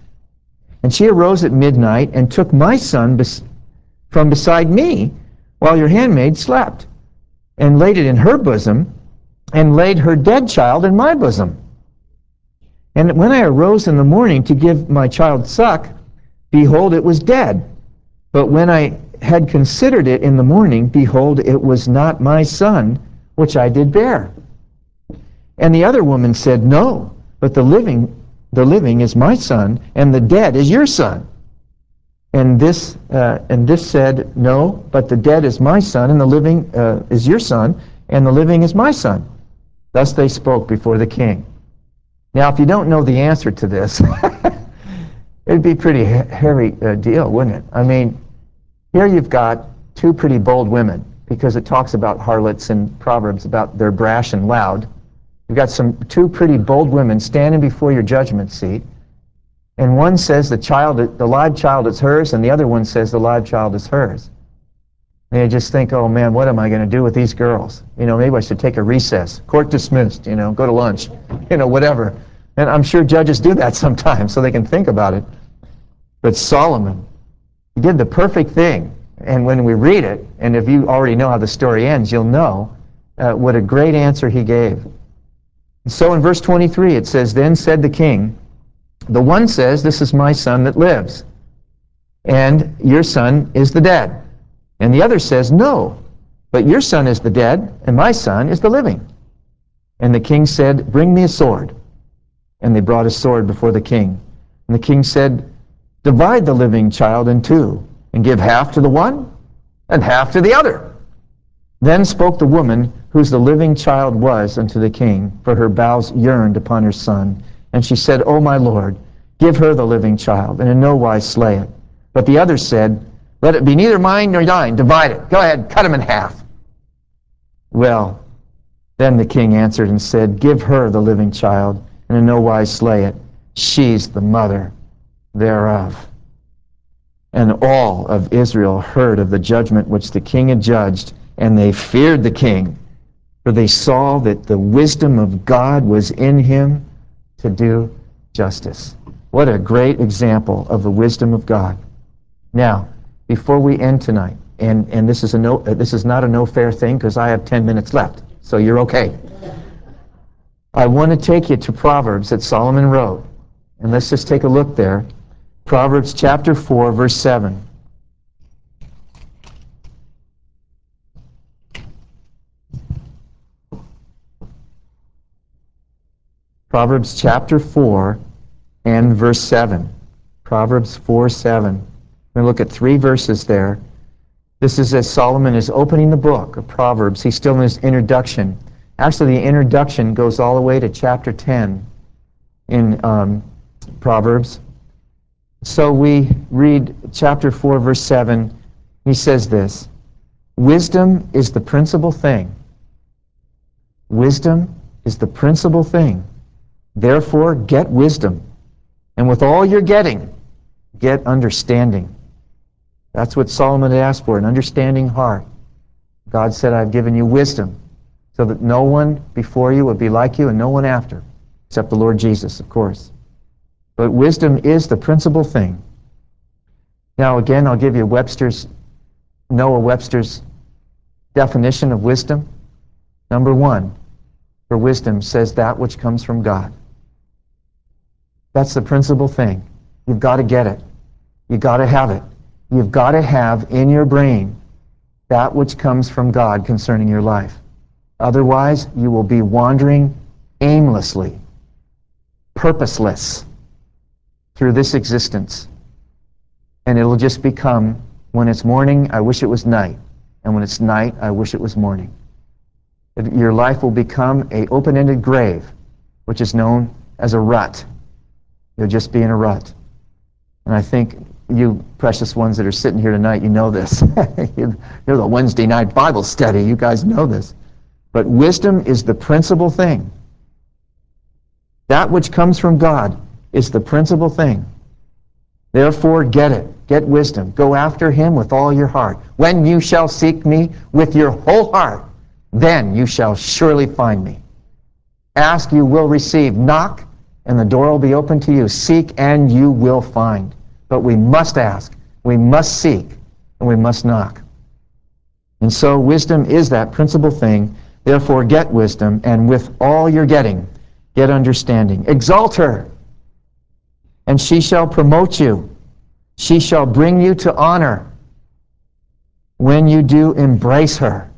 And she arose at midnight and took my son bes- from beside me while your handmaid slept, and laid it in her bosom, and laid her dead child in my bosom. And when I arose in the morning to give my child suck, behold, it was dead. But when I had considered it in the morning, behold, it was not my son, which I did bear. And the other woman said, No, but the living, the living is my son, and the dead is your son. And this, uh, and this said, No, but the dead is my son, and the living uh, is your son, and the living is my son. Thus they spoke before the king. Now, if you don't know the answer to this, it'd be a pretty hairy uh, deal, wouldn't it? I mean, here you've got two pretty bold women, because it talks about harlots in Proverbs, about they're brash and loud. You've got some two pretty bold women standing before your judgment seat, and one says the child, the live child is hers, and the other one says the live child is hers. And you just think, oh man, what am I going to do with these girls? You know, maybe I should take a recess. Court dismissed, you know, go to lunch, you know, whatever. And I'm sure judges do that sometimes so they can think about it. But Solomon, he did the perfect thing. And when we read it, and if you already know how the story ends, you'll know uh, what a great answer he gave. And so in verse twenty-three it says, Then said the king, the one says, This is my son that lives, and your son is the dead. And the other says, No, but your son is the dead, and my son is the living. And the king said, Bring me a sword. And they brought a sword before the king. And the king said, Divide the living child in two, and give half to the one, and half to the other. Then spoke the woman whose the living child was, unto the king, for her bowels yearned upon her son. And she said, O my lord, give her the living child, and in no wise slay it. But the other said, Let it be neither mine nor thine. Divide it. Go ahead, cut him in half. Well, then the king answered and said, Give her the living child, and in no wise slay it. She's the mother thereof. And all of Israel heard of the judgment which the king had judged, and they feared the king, for they saw that the wisdom of God was in him to do justice. What a great example of the wisdom of God. Now, before we end tonight, and, and this is a no, uh, this is not a no fair thing because I have ten minutes left, so you're okay. I want to take you to Proverbs that Solomon wrote, and let's just take a look there. Proverbs chapter four, verse seven. Proverbs chapter four and verse seven. Proverbs four, seven. We're going to look at three verses there. This is as Solomon is opening the book of Proverbs. He's still in his introduction. Actually, the introduction goes all the way to chapter ten in um, Proverbs. So we read chapter four, verse seven. He says this, Wisdom is the principal thing. Wisdom is the principal thing. Therefore, get wisdom. And with all you're getting, get understanding. That's what Solomon had asked for, an understanding heart. God said, I've given you wisdom, so that no one before you would be like you and no one after, except the Lord Jesus, of course. But wisdom is the principal thing. Now again, I'll give you Webster's, Noah Webster's definition of wisdom. Number one, for wisdom says that which comes from God. That's the principal thing. You've got to get it. You've got to have it. You've got to have in your brain that which comes from God concerning your life. Otherwise, you will be wandering aimlessly, purposeless, through this existence. And it'll just become, when it's morning, I wish it was night. And when it's night, I wish it was morning. Your life will become an open-ended grave, which is known as a rut. You'll just be in a rut. And I think you precious ones that are sitting here tonight, you know this. You're the Wednesday night Bible study. You guys know this. But wisdom is the principal thing. That which comes from God is the principal thing. Therefore, get it. Get wisdom. Go after him with all your heart. When you shall seek me with your whole heart, then you shall surely find me. Ask, you will receive. Knock, and the door will be open to you. Seek, and you will find. But we must ask, we must seek, and we must knock. And so wisdom is that principal thing. Therefore, get wisdom, and with all you're getting, get understanding. Exalt her, and she shall promote you. She shall bring you to honor when you do embrace her.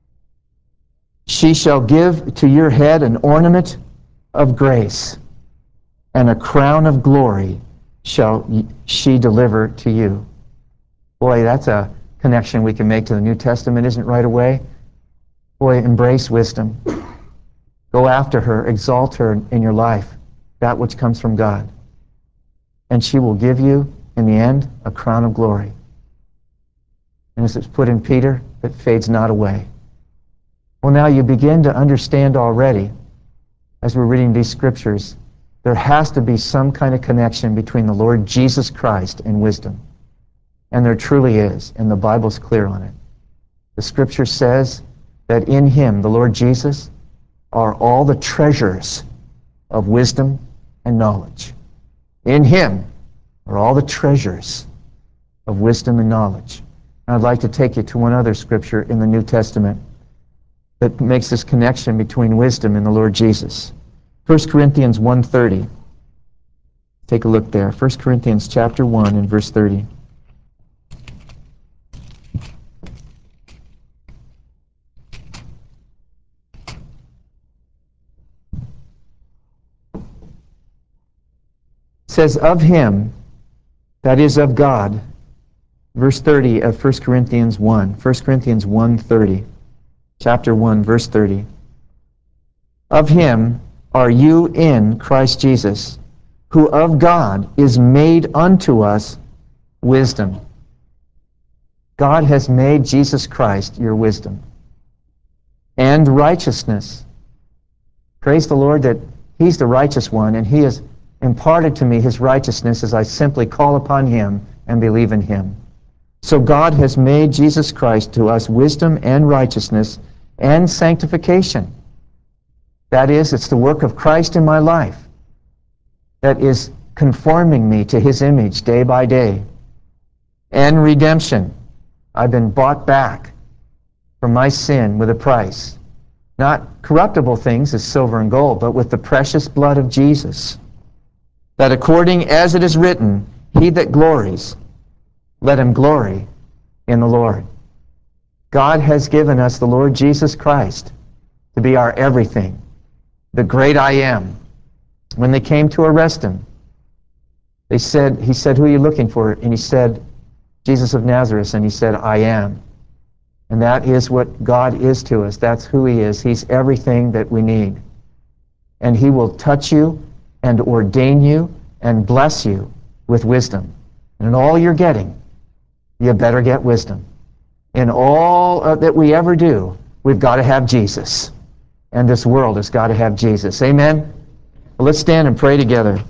She shall give to your head an ornament of grace, and a crown of glory shall she deliver to you. Boy, that's a connection we can make to the New Testament, isn't it, right away? Boy, embrace wisdom. Go after her, exalt her in your life, that which comes from God. And she will give you, in the end, a crown of glory. And as it's put in Peter, it fades not away. Well, now you begin to understand already, as we're reading these scriptures, there has to be some kind of connection between the Lord Jesus Christ and wisdom. And there truly is, and the Bible's clear on it. The scripture says that in him, the Lord Jesus, are all the treasures of wisdom and knowledge. In him are all the treasures of wisdom and knowledge. And I'd like to take you to one other scripture in the New Testament that makes this connection between wisdom and the Lord Jesus. First Corinthians one thirty. Take a look there. First Corinthians chapter one and verse thirty. It says, of him, that is of God, verse thirty of First Corinthians one. First Corinthians one thirty. chapter one, verse thirty. Of him are you in Christ Jesus, who of God is made unto us wisdom. God has made Jesus Christ your wisdom. And righteousness. Praise the Lord that He's the righteous one, and He has imparted to me His righteousness as I simply call upon Him and believe in Him. So God has made Jesus Christ to us wisdom and righteousness and sanctification. That is, it's the work of Christ in my life that is conforming me to His image day by day. And redemption. I've been bought back from my sin with a price. Not corruptible things as silver and gold, but with the precious blood of Jesus. That according as it is written, he that glories, let him glory in the Lord. God has given us the Lord Jesus Christ to be our everything. The great I am. When they came to arrest him, they said, he said, who are you looking for? And he said, Jesus of Nazareth. And he said, I am. And that is what God is to us. That's who He is. He's everything that we need. And He will touch you and ordain you and bless you with wisdom. And in all you're getting, you better get wisdom. In all uh, that we ever do, we've got to have Jesus. And this world has got to have Jesus. Amen? Well, let's stand and pray together.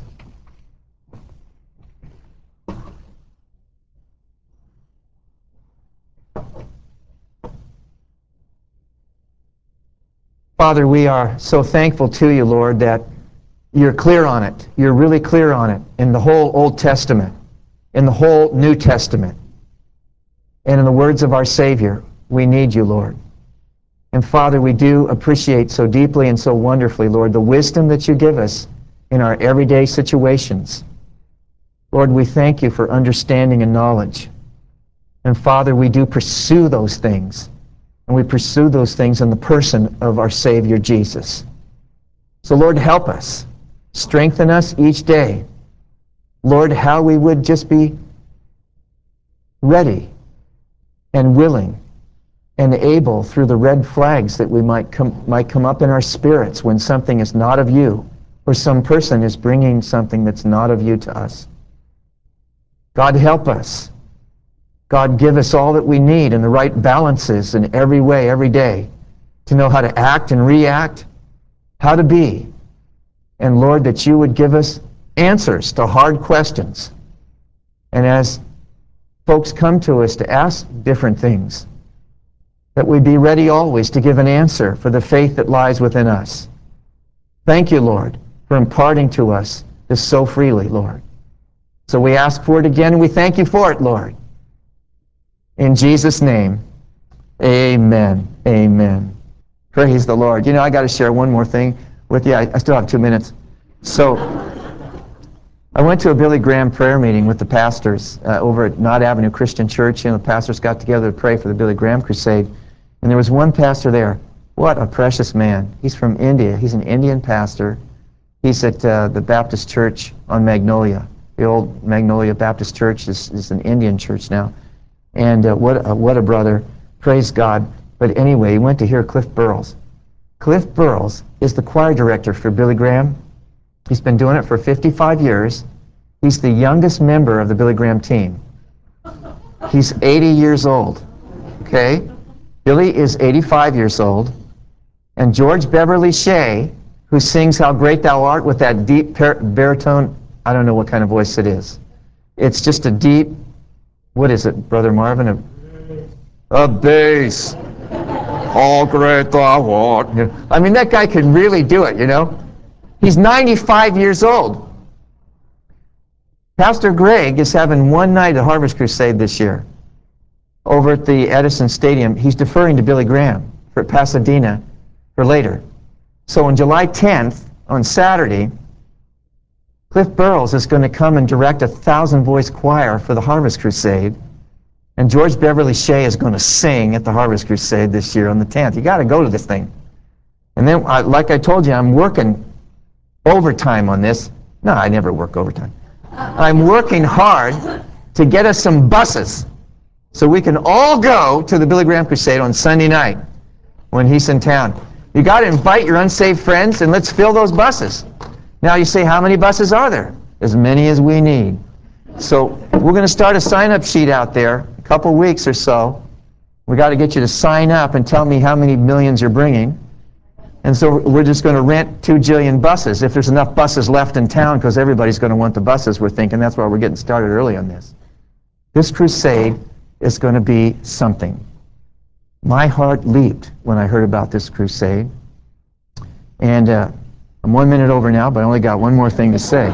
Father, we are so thankful to You, Lord, that You're clear on it. You're really clear on it in the whole Old Testament, in the whole New Testament. And in the words of our Savior, we need You, Lord. And Father, we do appreciate so deeply and so wonderfully, Lord, the wisdom that You give us in our everyday situations. Lord, we thank You for understanding and knowledge. And Father, we do pursue those things. And we pursue those things in the person of our Savior, Jesus. So Lord, help us. Strengthen us each day. Lord, how we would just be ready and willing and able through the red flags that we might come, might come up in our spirits when something is not of You, or some person is bringing something that's not of You to us. God, help us. God, give us all that we need in the right balances in every way, every day, to know how to act and react, how to be. And Lord, that You would give us answers to hard questions. And as folks come to us to ask different things, that we be ready always to give an answer for the faith that lies within us. Thank You, Lord, for imparting to us this so freely, Lord. So we ask for it again, and we thank You for it, Lord. In Jesus' name, amen. Amen. Praise the Lord. You know, I got to share one more thing with you. I, I still have two minutes. So, I went to a Billy Graham prayer meeting with the pastors uh, over at Knott Avenue Christian Church. You know, the pastors got together to pray for the Billy Graham crusade. And there was one pastor there. What a precious man. He's from India. He's an Indian pastor. He's at uh, the Baptist Church on Magnolia. The old Magnolia Baptist Church is, is an Indian church now. And uh, what, a, what a brother. Praise God. But anyway, he went to hear Cliff Burrows. Cliff Burrows is the choir director for Billy Graham. He's been doing it for fifty-five years. He's the youngest member of the Billy Graham team. He's eighty years old. Okay? Billy is eighty-five years old. And George Beverly Shea, who sings How Great Thou Art with that deep baritone, I don't know what kind of voice it is. It's just a deep, what is it, Brother Marvin? A, a bass. How great thou art. I mean, that guy can really do it, you know. He's ninety-five years old. Pastor Greg is having one night at Harvest Crusade this year over at the Edison Stadium. He's deferring to Billy Graham for Pasadena for later. So on July tenth, on Saturday, Cliff Burrows is going to come and direct a thousand-voice choir for the Harvest Crusade. And George Beverly Shea is going to sing at the Harvest Crusade this year on the tenth. You got to go to this thing. And then, I, like I told you, I'm working overtime on this. No, I never work overtime. I'm working hard to get us some buses so we can all go to the Billy Graham Crusade on Sunday night. when he's in town. You got to invite your unsaved friends and let's fill those buses. Now you say, how many buses are there? As many as we need. So we're going to start a sign-up sheet out there, a couple weeks or so. We got to get you to sign up and tell me how many millions you're bringing. And so we're just going to rent two jillion buses, if there's enough buses left in town, because everybody's going to want the buses, we're thinking. That's why we're getting started early on this. This crusade is going to be something. My heart leaped when I heard about this crusade. And uh, I'm one minute over now, but I only got one more thing to say.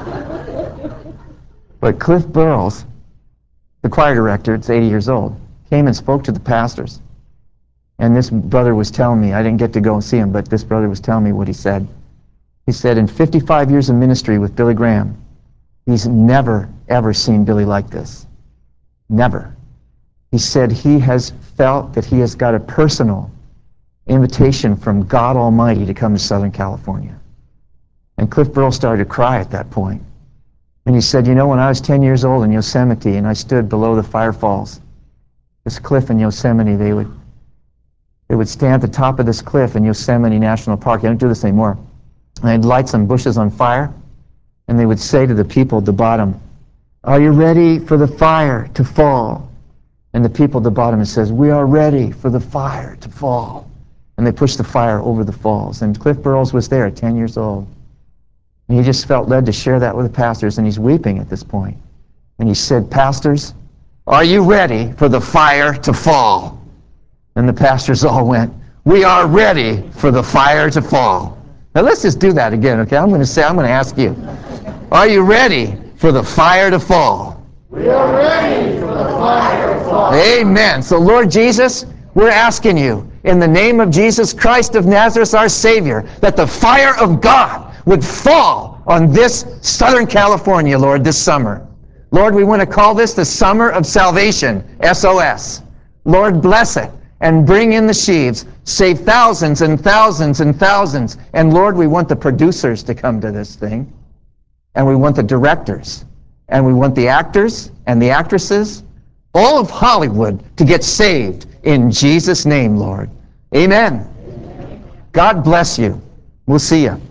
But Cliff Burrows, the choir director, it's eighty years old, came and spoke to the pastors. And this brother was telling me, I didn't get to go and see him, but this brother was telling me what he said. He said, in fifty-five years of ministry with Billy Graham, he's never, ever seen Billy like this. Never. He said he has felt that he has got a personal invitation from God Almighty to come to Southern California. And Cliff Burrows started to cry at that point. And he said, you know, when I was ten years old in Yosemite and I stood below the Fire Falls, this cliff in Yosemite, they would They would stand at the top of this cliff in Yosemite National Park. They don't do this anymore. And they'd light some bushes on fire, and they would say to the people at the bottom, are you ready for the fire to fall? And the people at the bottom, it says, we are ready for the fire to fall. And they pushed the fire over the falls. And Cliff Burrows was there at ten years old. And he just felt led to share that with the pastors, and he's weeping at this point. And he said, pastors, are you ready for the fire to fall? And the pastors all went, we are ready for the fire to fall. Now let's just do that again, okay? I'm going to say, I'm going to ask you, are you ready for the fire to fall? We are ready for the fire to fall. Amen. So Lord Jesus, we're asking you, in the name of Jesus Christ of Nazareth, our Savior, that the fire of God would fall on this Southern California, Lord, this summer. Lord, we want to call this the Summer of Salvation, S O S. Lord, bless it and bring in the sheaves. Save thousands and thousands and thousands. And Lord, we want the producers to come to this thing. And we want the directors. And we want the actors and the actresses, all of Hollywood, to get saved in Jesus' name, Lord. Amen. Amen. God bless you. We'll see you.